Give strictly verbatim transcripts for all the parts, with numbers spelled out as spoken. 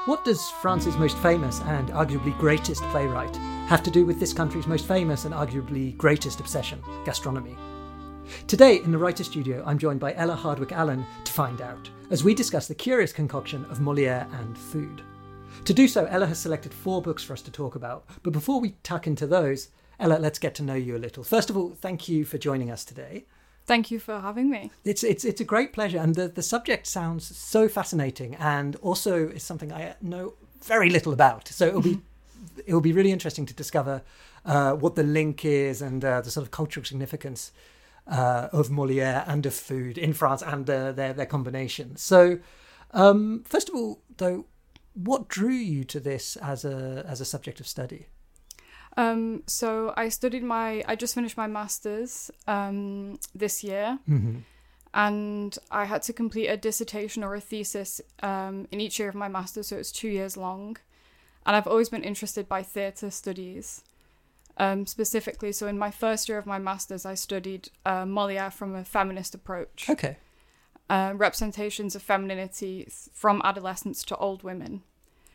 What does France's most famous and arguably greatest playwright have to do with this country's most famous and arguably greatest obsession, gastronomy? Today, in the Writer Studio, I'm joined by Ella Hardwicke-Allen to find out, as we discuss the curious concoction of Molière and food. To do so, Ella has selected four books for us to talk about. But before we tuck into those, Ella, let's get to know you a little. First of all, thank you for joining us today. Thank you for having me. It's it's it's a great pleasure, and the, the subject sounds so fascinating, and also is something I know very little about. So it'll be it'll be really interesting to discover uh, what the link is and uh, the sort of cultural significance uh, of Molière and of food in France and uh, their their combination. So um, first of all, though, what drew you to this as a as a subject of study? Um, so I studied my, I just finished my master's um, this year, Mm-hmm. and I had to complete a dissertation or a thesis um, in each year of my master's, so it's two years long. And I've always been interested by theatre studies, um, specifically. So in my first year of my master's, I studied uh, Molière from a feminist approach. Okay. Uh, representations of femininity from adolescents to old women.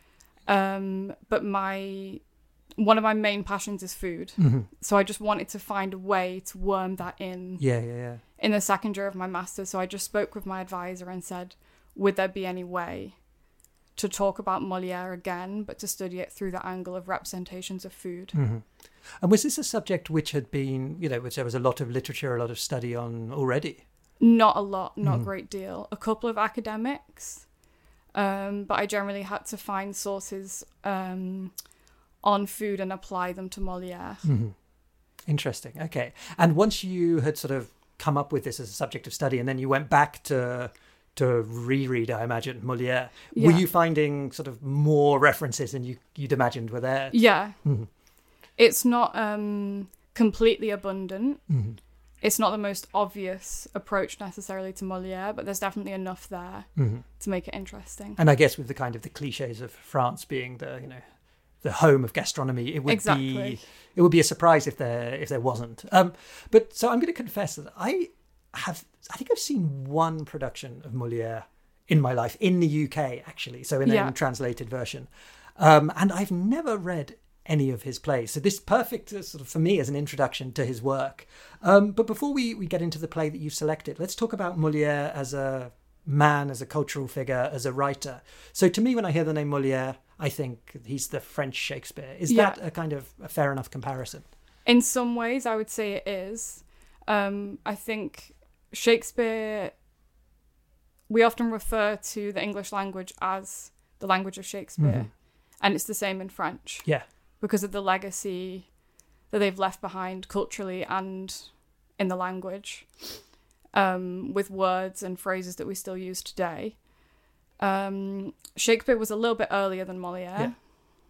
Um, but my... One of my main passions is food. Mm-hmm. So I just wanted to find a way to worm that in Yeah, yeah, yeah. in the second year of my master's. So I just spoke with my advisor and said, would there be any way to talk about Molière again, but to study it through the angle of representations of food? Mm-hmm. And was this a subject which had been, you know, which there was a lot of literature, a lot of study on already? Not a lot, not Mm-hmm. a great deal. A couple of academics, um, but I generally had to find sources um, on food and apply them to Molière. Mm-hmm. Interesting. Okay. And once you had sort of come up with this as a subject of study, and then you went back to to reread, I imagine, Molière, Yeah. were you finding sort of more references than you, you'd imagined were there? Yeah. Mm-hmm. It's not um, completely abundant. Mm-hmm. It's not the most obvious approach necessarily to Molière, but there's definitely enough there Mm-hmm. to make it interesting. And I guess with the kind of the cliches of France being the, you know, the home of gastronomy, it would Exactly. be it would be a surprise if there if there wasn't. Um, but so I'm going to confess that I have I think I've seen one production of Molière in my life in the U K actually, so in Yeah. a translated version, um, and I've never read any of his plays. So this is perfect uh, sort of for me as an introduction to his work. Um, but before we we get into the play that you've selected, let's talk about Molière as a man, as a cultural figure, as a writer. So to me, when I hear the name Molière, I think he's the French Shakespeare. Is Yeah. that a kind of a fair enough comparison? In some ways, I would say it is. Um, I think Shakespeare, we often refer to the English language as the language of Shakespeare. Mhm. And it's the same in French Yeah. because of the legacy that they've left behind culturally and in the language, um, with words and phrases that we still use today. Um, Shakespeare was a little bit earlier than Molière, Yeah.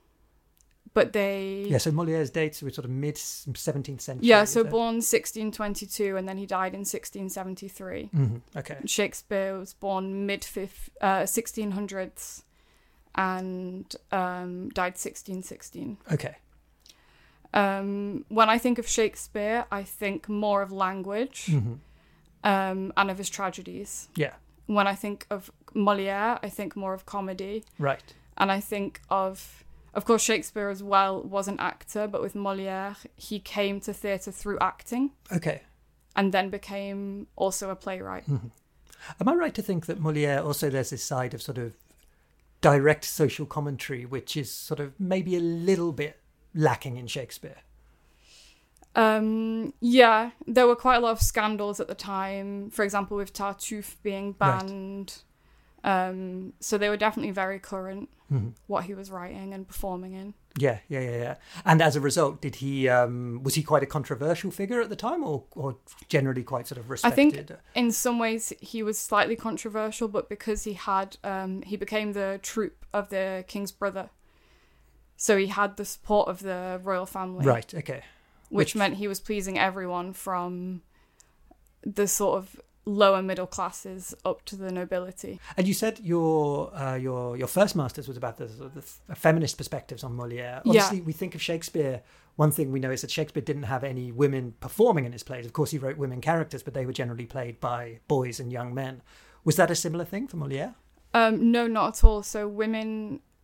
but they... Yeah, so Molière's dates were sort of mid-seventeenth century. Yeah, is so that- born sixteen twenty-two and then he died in sixteen seventy-three. Mhm, okay. Shakespeare was born mid uh, sixteen hundreds and um, died sixteen sixteen. Okay. Um, when I think of Shakespeare, I think more of language hmm um, and of his tragedies. Yeah, When I think of Molière, I think more of comedy. right. And I think of, of course, Shakespeare as well was an actor, but with Molière, he came to theatre through acting Okay. and then became also a playwright. Mhm. Am I right to think that Molière also there's this side of sort of direct social commentary, which is sort of maybe a little bit lacking in Shakespeare? Um, yeah, there were quite a lot of scandals at the time. For example, with Tartuffe being Right. banned. Um, so they were definitely very current, Mhm. what he was writing and performing in. Yeah, yeah, yeah, yeah. And as a result, did he um, was he quite a controversial figure at the time, or or generally quite sort of I respected? think in some ways he was slightly controversial, but because he had, um, he became the troupe of the king's brother. So he had the support of the royal family. Right. Okay. Which Which- meant he was pleasing everyone from the sort of lower middle classes up to the nobility. And you said your uh, your your first masters was about the, sort of the feminist perspectives on Molière. Obviously, Yeah. we think of Shakespeare. One thing we know is that Shakespeare didn't have any women performing in his plays. Of course, he wrote women characters, but they were generally played by boys and young men. Was that a similar thing for Molière? Um, no, not at all. So women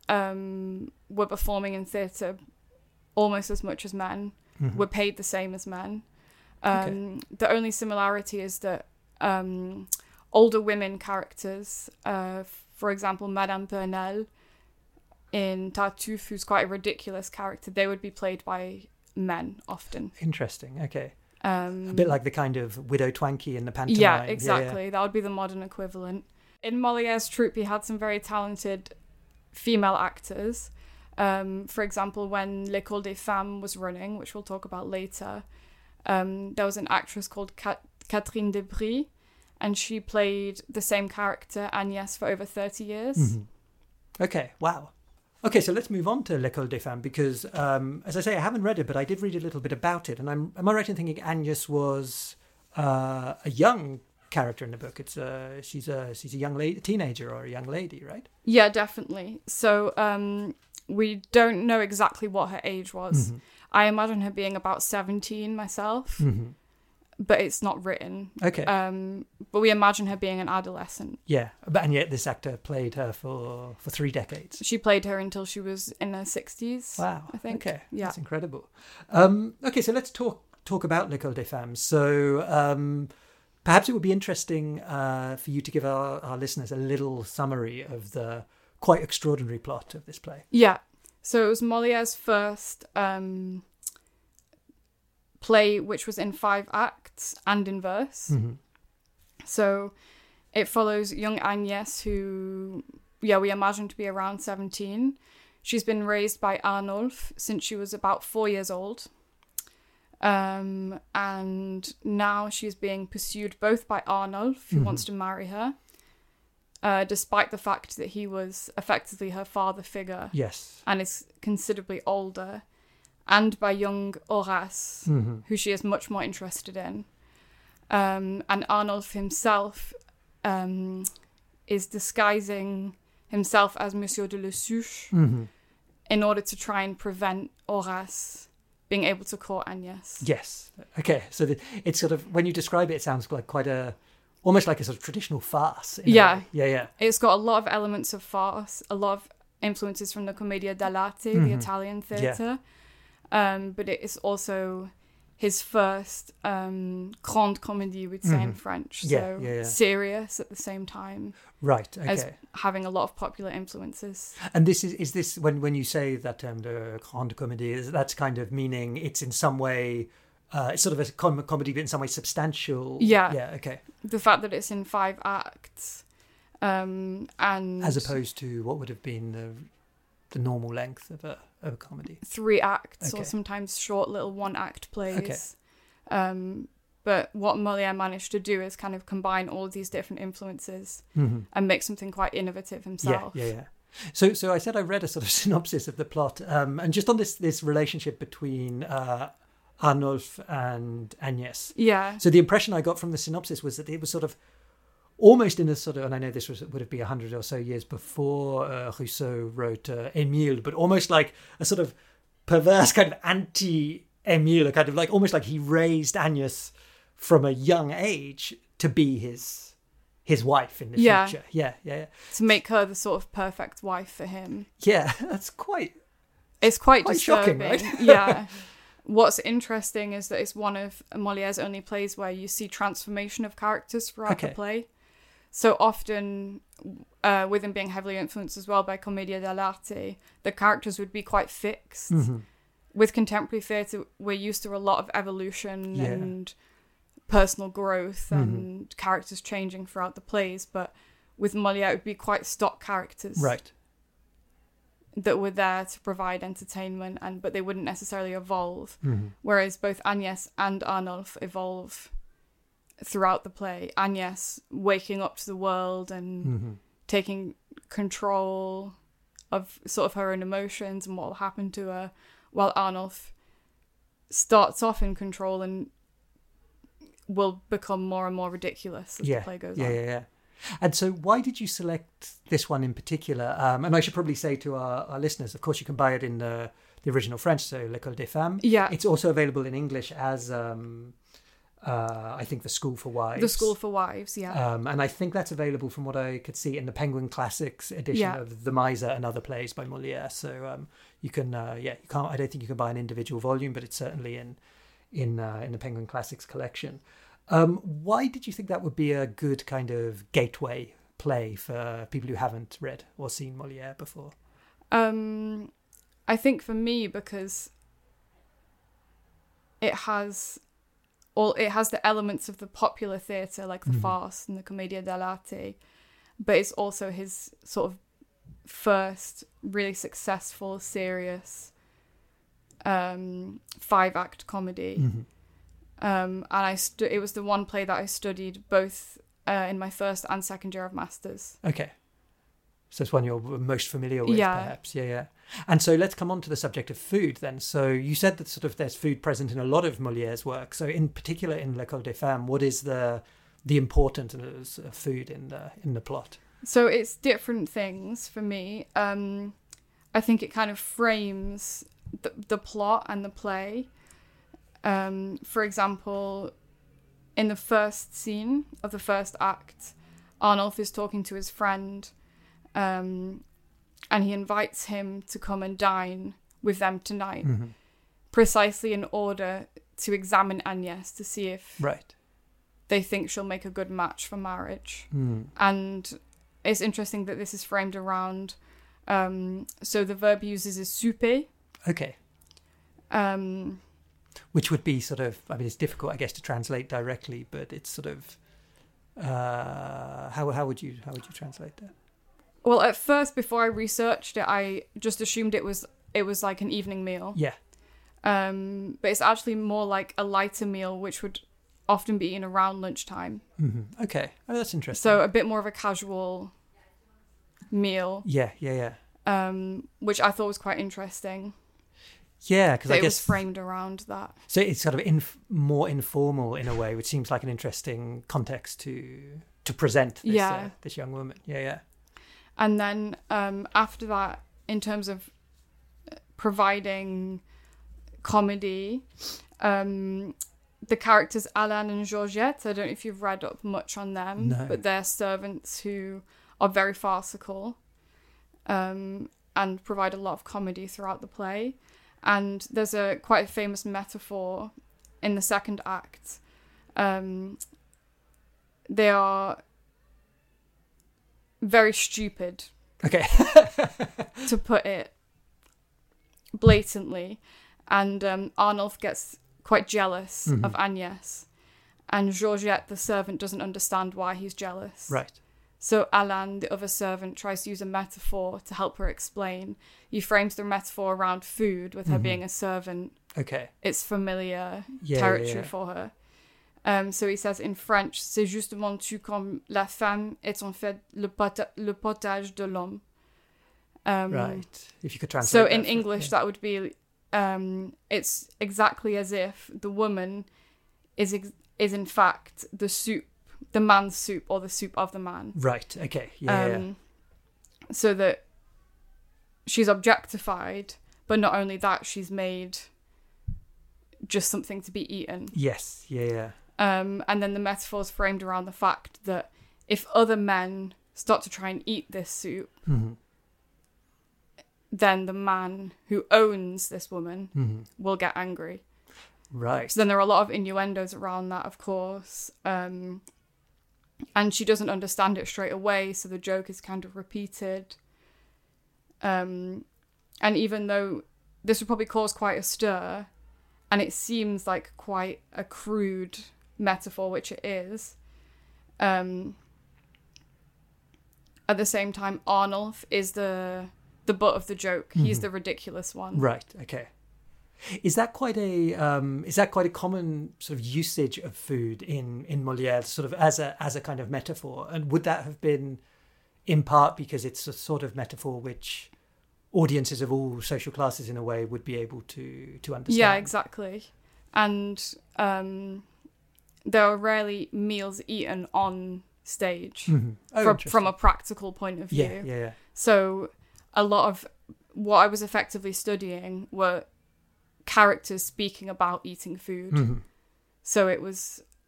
um, were performing in theatre almost as much as men, mm-hmm. were paid the same as men. Um, okay. The only similarity is that um, older women characters, uh, for example, Madame Bernal in Tartuffe, who's quite a ridiculous character, they would be played by men often. Interesting, okay. Um, a bit like the kind of Widow Twankey in the pantomime. Yeah, exactly. Yeah, yeah. That would be the modern equivalent. In Molière's troupe, he had some very talented female actors. Um, for example, when L'École des Femmes was running, which we'll talk about later, um, there was an actress called Cat- Catherine Debris, and she played the same character, Agnès, for over thirty years. Mm-hmm. Okay, wow. Okay, so let's move on to L'École des Femmes, because, um, as I say, I haven't read it, but I did read a little bit about it, and I'm am I right in thinking Agnès was uh, a young character in the book? It's uh, she's a she's a young lady, teenager or a young lady, right? Yeah, definitely. So um, we don't know exactly what her age was. Mm-hmm. I imagine her being about seventeen myself, mm-hmm. but it's not written. Okay. Um, but we imagine her being an adolescent. Yeah, but and yet this actor played her for, for three decades. She played her until she was in her sixties. Wow. I think. Okay. Yeah. That's incredible. Um, okay, so let's talk talk about L'École des Femmes. So um, perhaps it would be interesting uh, for you to give our, our listeners a little summary of the quite extraordinary plot of this play. Yeah. So it was Molière's first um, play, which was in five acts and in verse. Mm-hmm. So it follows young Agnès, who, yeah, we imagine to be around seventeen. She's been raised by Arnulf since she was about four years old. Um, and now she's being pursued both by Arnulf, who mm-hmm. wants to marry her, uh, despite the fact that he was effectively her father figure. Yes. And is considerably older, and by young Horace, mm-hmm. who she is much more interested in. Um, and Arnulf himself um, is disguising himself as Monsieur de Lessuche mm-hmm. in order to try and prevent Horace being able to court Agnès. Yes. Okay. So the, it's sort of, when you describe it, it sounds like quite a, almost like a sort of traditional farce. Yeah. Yeah, yeah. It's got a lot of elements of farce, a lot of influences from the Commedia dell'arte, mm-hmm. the Italian theatre. Yeah. Um, but it is also his first um, grande comédie, we'd say mm-hmm. in French. Yeah, so yeah, yeah. serious at the same time. Right, okay. As having a lot of popular influences. And this is, is this, when, when you say that term, the grande comédie, is that's kind of meaning it's in some way, uh, it's sort of a com- comedy, but in some way substantial? Yeah. Yeah, okay. The fact that it's in five acts. Um, and as opposed to what would have been the, the normal length of a, of a comedy? Three acts, okay. or sometimes short little one-act plays. Okay. Um, but what Molière managed to do is kind of combine all of these different influences mm-hmm. and make something quite innovative himself. Yeah, yeah, yeah. So, so I said I read a sort of synopsis of the plot, um, and just on this this relationship between uh, Arnulf and Agnès. Yeah. So the impression I got from the synopsis was that it was sort of almost in a sort of, and I know this was would have been a hundred or so years before uh, Rousseau wrote uh, Émile, but almost like a sort of perverse kind of anti-Émile, kind of like almost like he raised Agnès from a young age to be his his wife in the yeah. future. Yeah, yeah, yeah. To make her the sort of perfect wife for him. Yeah, that's quite... It's quite, quite disturbing. Shocking, right? Yeah. What's interesting is that it's one of Molière's only plays where you see transformation of characters throughout okay. the play. So often, uh, with him being heavily influenced as well by Commedia dell'arte, the characters would be quite fixed. Mm-hmm. With contemporary theatre, we're used to a lot of evolution yeah. and personal growth and mm-hmm. characters changing throughout the plays, but with Molière it would be quite stock characters, right, that were there to provide entertainment, and but they wouldn't necessarily evolve. Mm-hmm. Whereas both Agnès and Arnulf evolve throughout the play. Agnès waking up to the world and mm-hmm. taking control of sort of her own emotions and what will happen to her, while Arnulf starts off in control and will become more and more ridiculous as yeah, the play goes yeah, on. Yeah, yeah, And so why did you select this one in particular? Um, and I should probably say to our, our listeners, of course, you can buy it in the, the original French, so L'École des Femmes. Yeah. It's also available in English as um, uh, I think The School for Wives. The School for Wives, yeah. Um, and I think that's available from what I could see in the Penguin Classics edition Yeah. of The Miser and Other Plays by Molière. So um, you can, uh, yeah, you can't. I don't think you can buy an individual volume, but it's certainly in in uh, in the Penguin Classics collection. Um, why did you think that would be a good kind of gateway play for people who haven't read or seen Molière before? Um, I think for me, because it has all it has the elements of the popular theatre, like the Mhm. farce and the commedia dell'arte, but it's also his sort of first really successful, serious um, five-act comedy. Mhm. Um, and I stu- it was the one play that I studied both uh, in my first and second year of masters. Okay. So it's one you're most familiar with, Yeah. perhaps. Yeah, yeah. And so let's come on to the subject of food then. So you said that sort of there's food present in a lot of Molière's work. So in particular in L'École des Femmes, what is the the importance of food in the in the plot? So it's different things for me. Um, I think it kind of frames the, the plot and the play. Um, for example, in the first scene of the first act, Arnulf is talking to his friend, um, and he invites him to come and dine with them tonight, Mm-hmm. precisely in order to examine Agnès to see if Right. they think she'll make a good match for marriage. Mm. And it's interesting that this is framed around, um, so the verb uses is souper. Okay. Um, Which would be sort of, I mean, it's difficult, I guess, to translate directly, but it's sort of, uh, how how would you how would you translate that? well, at first, before I researched it, I just assumed it was it was like an evening meal. Yeah. Um, but it's actually more like a lighter meal, which would often be eaten around lunchtime. Mm-hmm. Okay. Oh, that's interesting. So a bit more of a casual meal, yeah, yeah, yeah. um, which I thought was quite interesting. Yeah, because That I it guess was framed around that. so. It's sort of inf- more informal in a way, which seems like an interesting context to to present this Yeah. uh, this young woman. Yeah, yeah. And then um, after that, in terms of providing comedy, um, the characters Alain and Georgette, I don't know if you've read up much on them, No. but they're servants who are very farcical um, and provide a lot of comedy throughout the play. And there's a quite a famous metaphor in the second act. Um, they are very stupid, Okay. to put it blatantly. And um, Arnulf gets quite jealous Mhm. of Agnès. And Georgette, the servant, doesn't understand why he's jealous. Right. So Alain, the other servant, tries to use a metaphor to help her explain. He frames the metaphor around food, with her Mhm. being a servant. Okay. It's familiar Yeah, territory yeah, yeah. for her. Um, so he says in French, c'est justement tu comme la femme est en fait le, pota- le potage de l'homme. Um, Right. If you could translate. So that in for- English, yeah. that would be, um, it's exactly as if the woman is ex- is in fact the soup, the man's soup, or the soup of the man. Right. Okay. Yeah. yeah. Um, so that she's objectified, but not only that, she's made just something to be eaten. Yes. Yeah. Yeah. Um, and then the metaphor is framed around the fact that if other men start to try and eat this soup, Mm-hmm. then the man who owns this woman Mm-hmm. will get angry. Right. So then there are a lot of innuendos around that, of course. Um, and she doesn't understand it straight away, so the joke is kind of repeated. Um, and even though this would probably cause quite a stir, and it seems like quite a crude metaphor, which it is, um, at the same time, Arnulf is the the butt of the joke. He's Mhm. the ridiculous one. Right. Okay. Is that quite a um, is that quite a common sort of usage of food in in Molière, sort of as a as a kind of metaphor? And would that have been in part because it's a sort of metaphor which audiences of all social classes, in a way, would be able to to understand? Yeah, exactly. And um, there are rarely meals eaten on stage Mhm. Oh, from, interesting. from a practical point of view. yeah, yeah, yeah. So a lot of what I was effectively studying were characters speaking about eating food. Mhm. So it was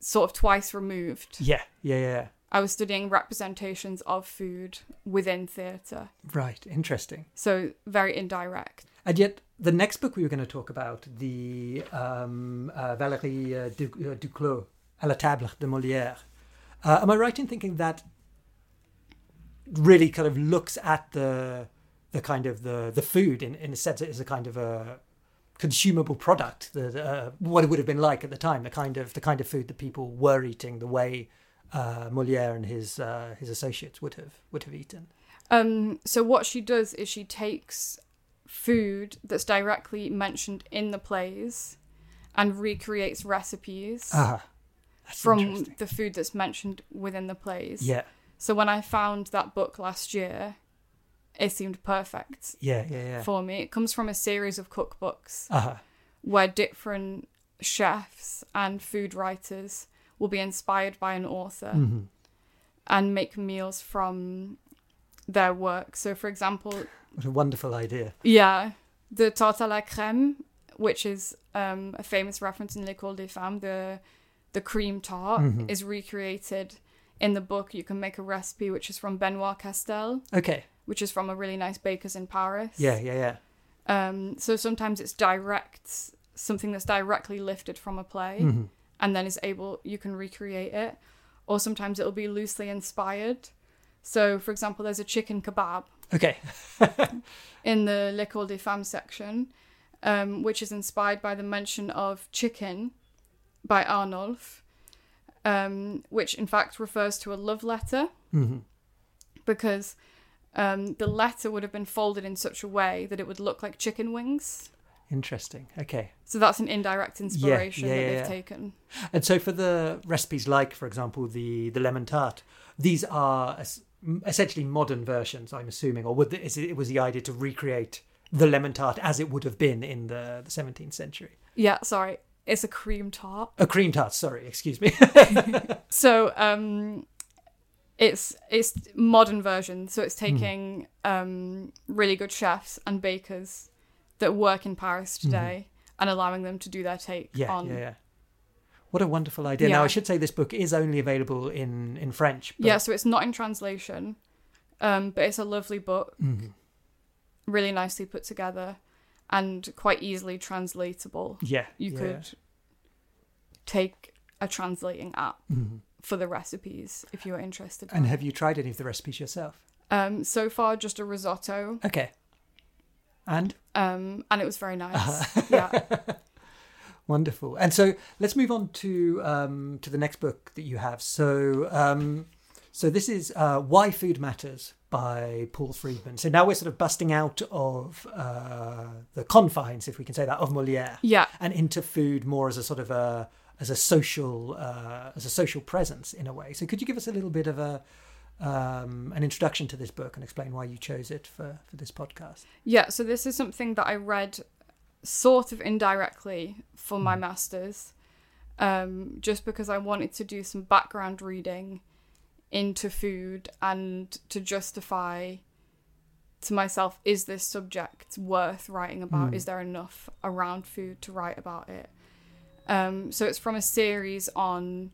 sort of twice removed. Yeah, yeah, yeah. I was studying representations of food within theatre. Right, interesting. So very indirect. And yet, the next book we were going to talk about, the um, uh, Valérie uh, Du- uh, Duclos, À la table de Molière. Uh, am I right in thinking that really kind of looks at the the kind of the, the food in, in a sense it is a kind of a consumable product, the, uh, what it would have been like at the time, the kind of the kind of food that people were eating, the way uh, Molière and his uh, his associates would have would have eaten. Um, so what she does is she takes food that's directly mentioned in the plays and recreates recipes Ah, that's from the food that's mentioned within the plays. Yeah, So when I found that book last year, it seemed perfect yeah, yeah, yeah. for me. It comes from a series of cookbooks Uh-huh. where different chefs and food writers will be inspired by an author Mm-hmm. and make meals from their work. So, for example, What a wonderful idea. yeah, the tarte à la crème, which is um, a famous reference in L'École des Femmes, the the cream tart, Mhm. is recreated in the book. You can make a recipe which is from Benoit Castel, Okay. which is from a really nice baker's in Paris. Yeah, yeah, yeah. Um, so sometimes it's direct, something that's directly lifted from a play, Mhm. and then is able, you can recreate it. Or sometimes it'll be loosely inspired. So, for example, there's a chicken kebab Okay. in the L'École des Femmes section, um, which is inspired by the mention of chicken by Arnulf, um, which in fact refers to a love letter, Mm-hmm. because um, the letter would have been folded in such a way that it would look like chicken wings. Interesting. Okay. So that's an indirect inspiration yeah, that yeah, they've yeah. taken. And so for the recipes like, for example, the, the lemon tart, these are es- essentially modern versions, I'm assuming, or would the, is it, it was the idea to recreate the lemon tart as it would have been in the, the seventeenth century? Yeah, sorry. It's a cream tart. A cream tart, sorry, excuse me. So um, it's it's modern version. So it's Hmm. taking um, really good chefs and bakers that work in Paris today and allowing them to do their take Mm-hmm. yeah, on. yeah, yeah. What a wonderful idea. Yeah. Now, I should say this book is only available in, in French. But... Yeah, so it's not in translation, um, but it's a lovely book, Mhm. really nicely put together and quite easily translatable. Yeah. You yeah. could take a translating app Mhm. for the recipes if you were interested. And have you tried any of the recipes yourself? Um, so far, just a risotto, Okay. And? um, and it was very nice. Yeah. Wonderful. And so let's move on to um, to the next book that you have. So um, so this is uh, Why Food Matters by Paul Friedman. So now we're sort of busting out of uh, the confines, if we can say that, of Molière, Yeah. and into food more as a sort of a as a social uh, as a social presence in a way. So could you give us a little bit of a um, an introduction to this book and explain why you chose it for, for this podcast? Yeah, so this is something that I read sort of indirectly for my master's, um, just because I wanted to do some background reading into food and to justify to myself, is this subject worth writing about? Mm. Is there enough around food to write about it? Um, so it's from a series on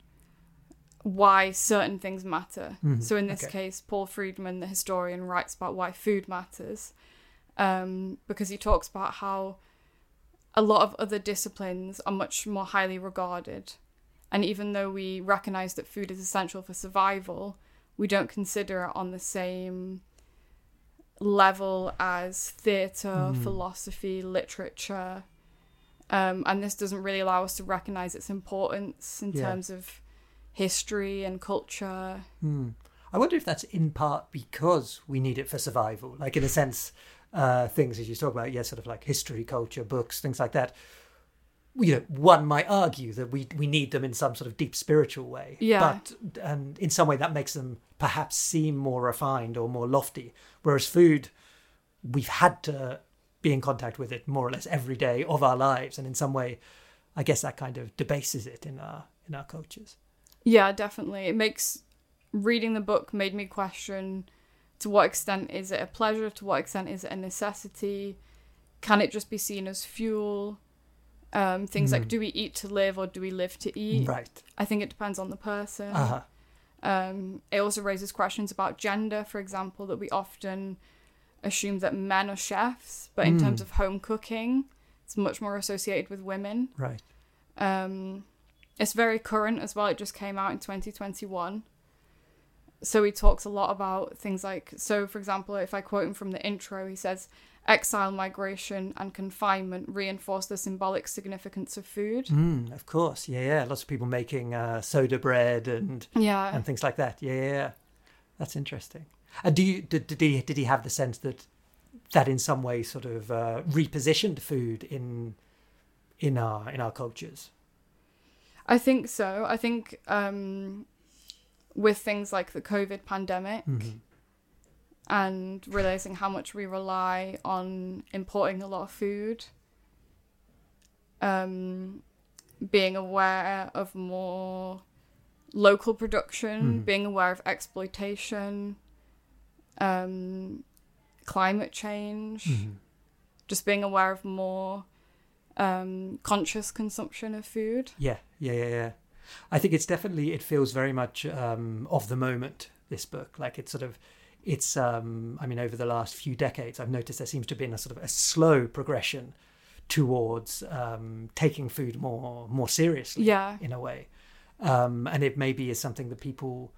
why certain things matter. Mhm, So in this okay. case, Paul Friedman, the historian, writes about why food matters, um, because he talks about how a lot of other disciplines are much more highly regarded. And even though we recognise that food is essential for survival, we don't consider it on the same level as theatre, Mm. philosophy, literature. Um, and this doesn't really allow us to recognise its importance in Yeah. terms of history and culture. Hmm. I wonder if that's in part because we need it for survival. Like, in a sense, uh, things as you talk about, yeah, sort of like history, culture, books, things like that. You know, one might argue that we we need them in some sort of deep spiritual way. Yeah. But and in some way that makes them perhaps seem more refined or more lofty. Whereas food, we've had to be in contact with it more or less every day of our lives, and in some way, I guess that kind of debases it in our in our cultures. Yeah, definitely. It makes reading the book made me question, to what extent is it a pleasure? To what extent is it a necessity? Can it just be seen as fuel? Um, things Mm. like, do we eat to live or do we live to eat? Right. I think it depends on the person. Uh-huh. Um, it also raises questions about gender, for example, that we often assume that men are chefs, but in Mm. terms of home cooking, it's much more associated with women. Right. Um, it's very current as well. It just came out in twenty twenty-one. So he talks a lot about things like, so for example, if I quote him from the intro, he says, exile, migration and confinement reinforce the symbolic significance of food. Mm, of course. Yeah, yeah. Lots of people making uh, soda bread and Yeah. and things like that. Yeah, yeah, yeah. That's interesting. And do you did, did he did he have the sense that that in some way sort of uh, repositioned food in in our in our cultures? I think so. I think um, with things like the COVID pandemic Mm-hmm. and realizing how much we rely on importing a lot of food, um, being aware of more local production, Mm-hmm. being aware of exploitation, um, climate change, Mm-hmm. just being aware of more um, conscious consumption of food. Yeah, yeah, yeah, yeah. I think it's definitely, it feels very much um, of the moment, this book. Like it's sort of, it's, um, I mean, over the last few decades, I've noticed there seems to have been a sort of a slow progression towards um, taking food more more seriously, Yeah. in a way. Um, and it maybe is something that people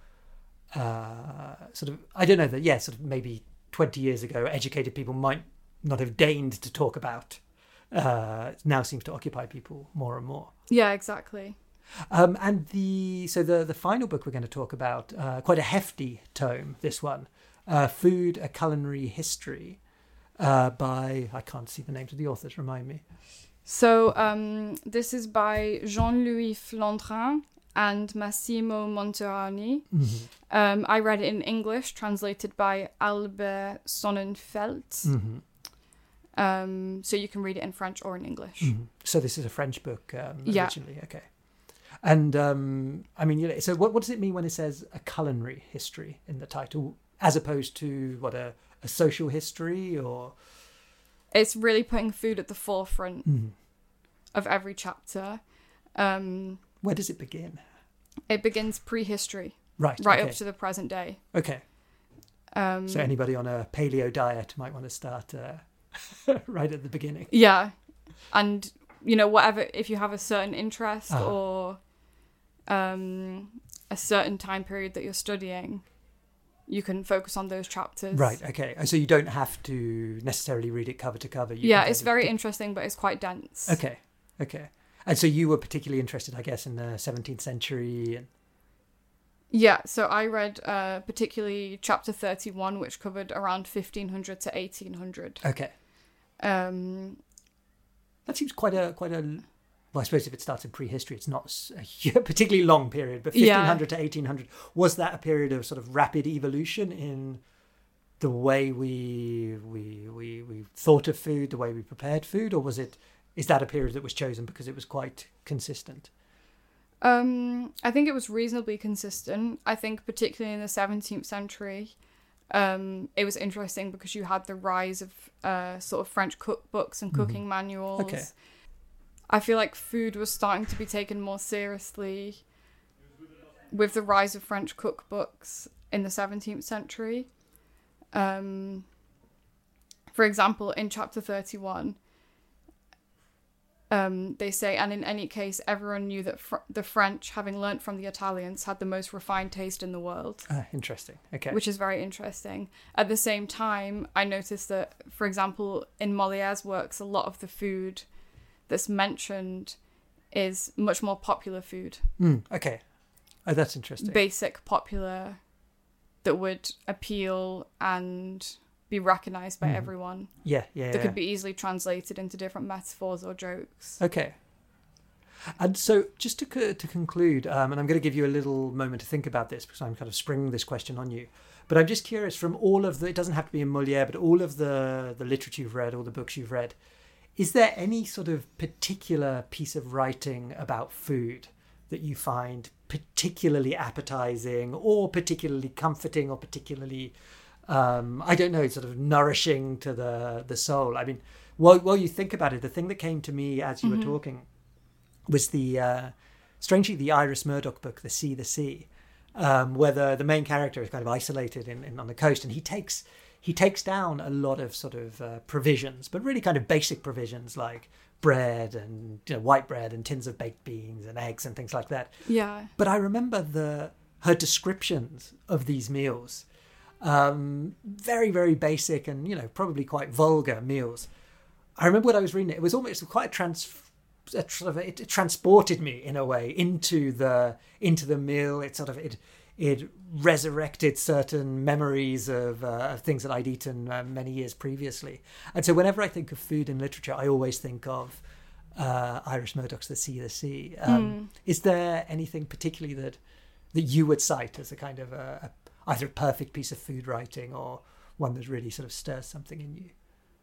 uh, sort of, I don't know, that, yeah, sort of maybe twenty years ago, educated people might not have deigned to talk about. Uh, it now seems to occupy people more and more. Yeah, exactly. Um, and the so the the final book we're going to talk about, uh, quite a hefty tome, this one, uh, Food, A Culinary History, uh, by, I can't see the names of the authors, remind me. So um, this is by Jean-Louis Flandrin and Massimo Monterani. Mm-hmm. Um, I read it in English, translated by Albert Sonnenfeld. Mm-hmm. Um, so you can read it in French or in English. Mm-hmm. So this is a French book um, Yeah. originally, okay. And um, I mean, you know, so what, what does it mean when it says a culinary history in the title, as opposed to what a, a social history or? It's really putting food at the forefront Mhm. of every chapter. Um, Where does it begin? it begins prehistory, Right. right okay. up to the present day. Okay. Um, So anybody on a paleo diet might want to start uh, right at the beginning. Yeah. And, you know, whatever, if you have a certain interest Uh-huh. or um, a certain time period that you're studying, you can focus on those chapters. Right, okay. So you don't have to necessarily read it cover to cover. You Yeah, can it's kind of very pick- interesting, but it's quite dense. Okay, okay. And so you were particularly interested, I guess, in the seventeenth century. And... Yeah, so I read uh, particularly chapter thirty-one, which covered around fifteen hundred to eighteen hundred. Okay. Um, That seems quite a, quite a, well, I suppose if it starts in prehistory, it's not s- a particularly long period, but Yeah. fifteen hundred to eighteen hundred, was that a period of sort of rapid evolution in the way we, we, we, we thought of food, the way we prepared food, or was it, is that a period that was chosen because it was quite consistent? Um, I think it was reasonably consistent. I think particularly in the seventeenth century, um, it was interesting because you had the rise of uh, sort of French cookbooks and cooking manuals. Okay. I feel like food was starting to be taken more seriously with the rise of French cookbooks in the seventeenth century. Um, for example, in chapter thirty-one, Um, they say, and in any case, everyone knew that fr- the French, having learnt from the Italians, had the most refined taste in the world, Ah, interesting. Okay. which is very interesting. At the same time, I noticed that, for example, in Moliere's works, a lot of the food that's mentioned is much more popular food, Mm, okay. Oh, that's interesting. basic, popular, that would appeal and be recognised by Mhm. everyone, yeah, yeah, that yeah. could be easily translated into different metaphors or jokes. Okay. And so, just to co- to conclude, um, and I'm going to give you a little moment to think about this because I'm kind of springing this question on you. But I'm just curious, from all of the, it doesn't have to be in Molière, but all of the the literature you've read, all the books you've read, is there any sort of particular piece of writing about food that you find particularly appetizing, or particularly comforting, or particularly um, I don't know, sort of nourishing to the the soul? I mean, while, while you think about it, the thing that came to me as you mm-hmm. were talking was the, uh, strangely, the Iris Murdoch book, The Sea, the Sea, um, where the, the main character is kind of isolated in, in on the coast, and he takes he takes down a lot of sort of uh, provisions, but really kind of basic provisions like bread and, you know, white bread and tins of baked beans and eggs and things like that. Yeah. But I remember the her descriptions of these meals, um, very, very basic and, you know, probably quite vulgar meals. I remember when I was reading it, it was almost quite a trans... It sort of it transported me in a way into the into the meal. It sort of it it resurrected certain memories of, uh, of things that I'd eaten uh, many years previously. And so whenever I think of food in literature, I always think of uh, Iris Murdoch's The Sea, the Sea. Um, mm. Is there anything particularly that that you would cite as a kind of a, a either a perfect piece of food writing or one that really sort of stirs something in you?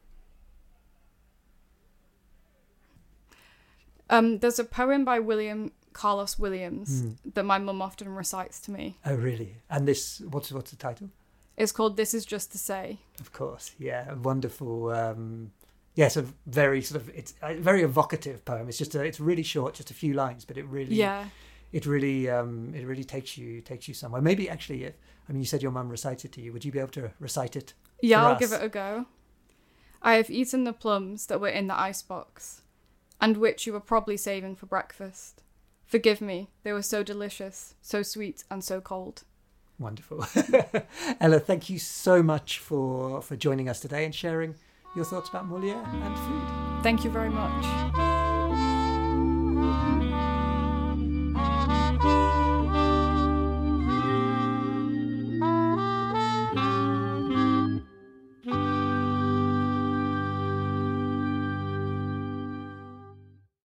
Um, there's a poem by William Carlos Williams mm. that my mum often recites to me. Oh, really? And this, what's what's the title? It's called This Is Just to Say. Of course, yeah, a wonderful. Um, yes, a very sort of it's a very evocative poem. It's just a, it's really short, just a few lines, but it really, yeah, it really, um, it really takes you takes you somewhere. Maybe actually, if, I mean, you said your mum recited it to you. Would you be able to recite it? Yeah, I'll us? give it a go. I have eaten the plums that were in the icebox, and which you were probably saving for breakfast. Forgive me, they were so delicious, so sweet and so cold. Wonderful. Ella, thank you so much for, for joining us today and sharing your thoughts about Molière and food. Thank you very much.